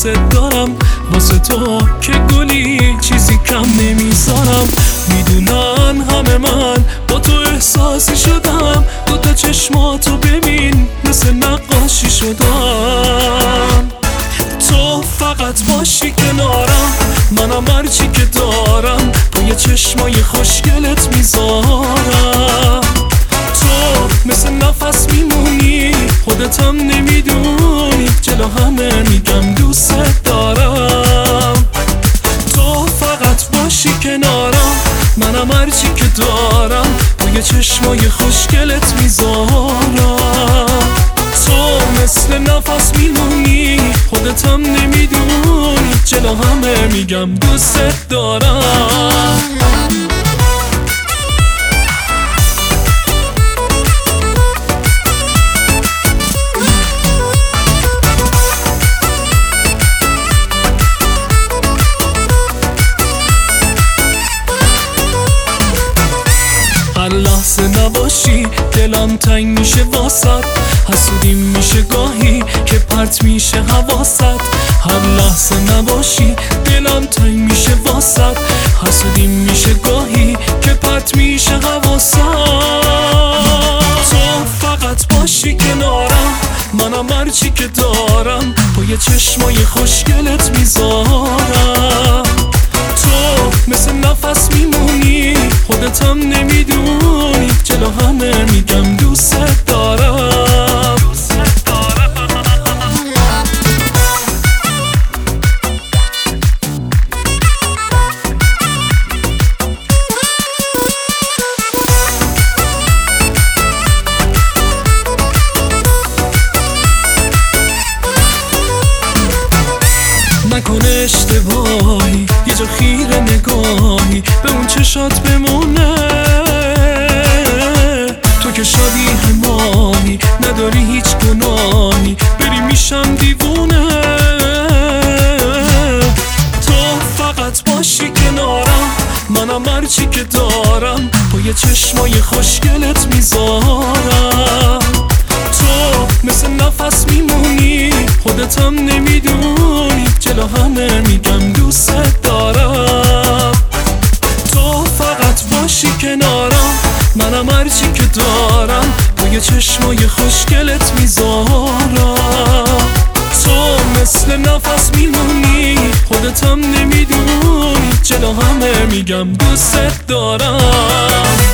دوست دارم، واسه تو که گلی چیزی کم نمیذارم. میدونن همه من با تو احساسی شدم، دوتا چشماتو ببین مثل نقاشی شدم. تو فقط باشی کنارم، منم هرچی که دارم پای چشمای خوشگلت میذارم. تو مثل نفس میمونی، خودتم نمیدونی، جلو همه میگم دوست دارم. تو فقط باشی کنارم، منم هرچی که دارم پای چشمای خوشگلت میذارم. تو مثل نفس میمونی، خودتم نمیدونی، جلو همه میگم دوست دارم. هر لحظه نباشی دلم تنگ میشه واسد، حسودیم میشه گاهی که پرت میشه حواست. هر لحظه نباشی دلم تنگ میشه واسد، حسودیم میشه گاهی که پرت میشه حواست. تو فقط باشی کنارم، منم هرچی که دارم پای چشمای خوشگلت میذارم. تو مثل نفس میمونی، خودتم نمیدونی، جلو همه میگم دوست دارم. نکنه اشتباهی، یه جا خیره نگاهی به اون چشات بمونه. تو که شادی همانی، نداری هیچ گناهی، بری میشم دیوونه. تو فقط باشی کنارم، منم هرچی که دارم پای چشمای خوشگلت میذارم. تو مثل نفس میمونی، خودتم نمیدونی، جلو همه میگم دوست دارم. تو فقط باشی کنارم، منم هرچی که دارم پای چشمای خوشگلت میذارم. تو مثل نفس میمونی، خودتم نمیدونی، جلو همه میگم دوست دارم.